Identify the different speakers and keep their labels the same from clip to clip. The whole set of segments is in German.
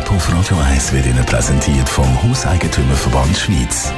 Speaker 1: auf Radio 1 wird Ihnen präsentiert vom Hauseigentümerverband Schweiz.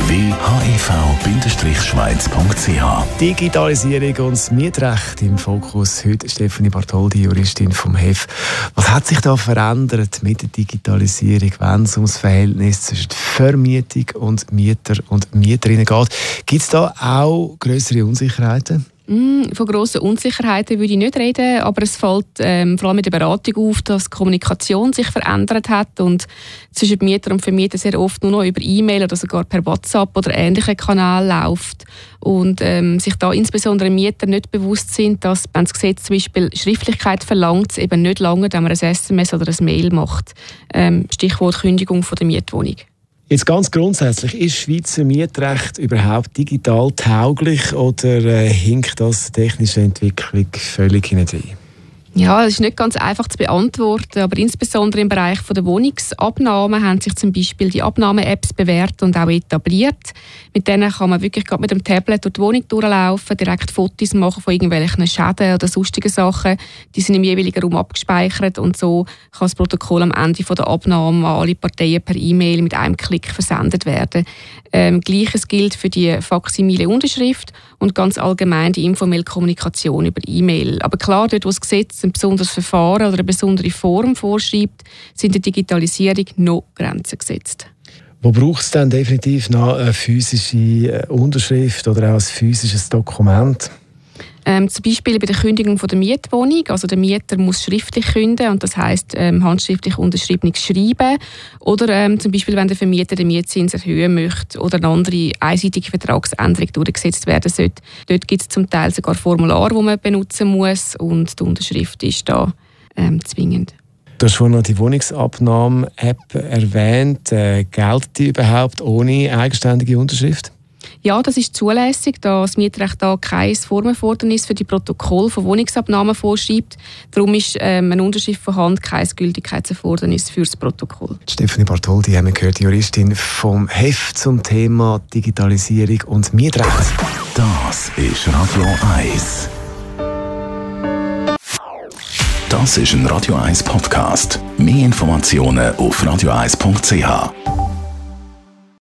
Speaker 1: www.hev-schweiz.ch.
Speaker 2: Digitalisierung und das Mietrecht im Fokus. Heute Stefanie Bartholdi, Juristin vom HEF. Was hat sich da verändert mit der Digitalisierung, wenn es ums Verhältnis zwischen Vermietung und Mieter und Mieterinnen geht? Gibt es da auch grössere Unsicherheiten?
Speaker 3: Von grossen Unsicherheiten würde ich nicht reden, aber es fällt vor allem in der Beratung auf, dass die Kommunikation sich verändert hat und zwischen Mieter und Vermieter sehr oft nur noch über E-Mail oder sogar per WhatsApp oder ähnlichen Kanälen läuft und sich da insbesondere Mieter nicht bewusst sind, dass, wenn das Gesetz zum Beispiel Schriftlichkeit verlangt, es eben nicht lange, wenn man ein SMS oder ein Mail macht. Stichwort Kündigung von der Mietwohnung.
Speaker 2: Jetzt ganz grundsätzlich, ist Schweizer Mietrecht überhaupt digital tauglich oder hinkt das technische Entwicklung völlig hinein?
Speaker 3: Ja, das ist nicht ganz einfach zu beantworten, aber insbesondere im Bereich der Wohnungsabnahme haben sich zum Beispiel die Abnahme-Apps bewährt und auch etabliert. Mit denen kann man wirklich gerade mit dem Tablet durch die Wohnung durchlaufen, direkt Fotos machen von irgendwelchen Schäden oder sonstigen Sachen. Die sind im jeweiligen Raum abgespeichert und so kann das Protokoll am Ende der Abnahme an alle Parteien per E-Mail mit einem Klick versendet werden. Gleiches gilt für die faksimile Unterschrift und ganz allgemein die informelle Kommunikation über E-Mail. Aber klar, dort wo das Gesetz ein besonderes Verfahren oder eine besondere Form vorschreibt, sind der Digitalisierung noch Grenzen gesetzt.
Speaker 2: Wo braucht es dann definitiv noch eine physische Unterschrift oder auch ein physisches Dokument?
Speaker 3: Zum Beispiel bei der Kündigung von der Mietwohnung. Also der Mieter muss schriftlich kündigen und das heisst handschriftlich unterschriebenes Schreiben. Oder zum Beispiel, wenn der Vermieter den Mietzins erhöhen möchte oder eine andere einseitige Vertragsänderung durchgesetzt werden sollte. Dort gibt es zum Teil sogar Formulare, die man benutzen muss und die Unterschrift ist da zwingend.
Speaker 2: Du hast vorhin noch die Wohnungsabnahme-App erwähnt. Gilt die überhaupt ohne eigenständige Unterschrift?
Speaker 3: Ja, das ist zulässig, da das Mietrecht da kein Formerfordernis für die Protokoll von Wohnungsabnahmen vorschreibt. Darum ist eine Unterschrift von Hand kein Gültigkeitserfordernis für das Protokoll.
Speaker 2: Stefanie Bartholdi haben wir gehört, Juristin vom HEF zum Thema Digitalisierung und Mietrecht.
Speaker 1: Das ist Radio 1. Das ist ein Radio 1 Podcast. Mehr Informationen auf radio1.ch.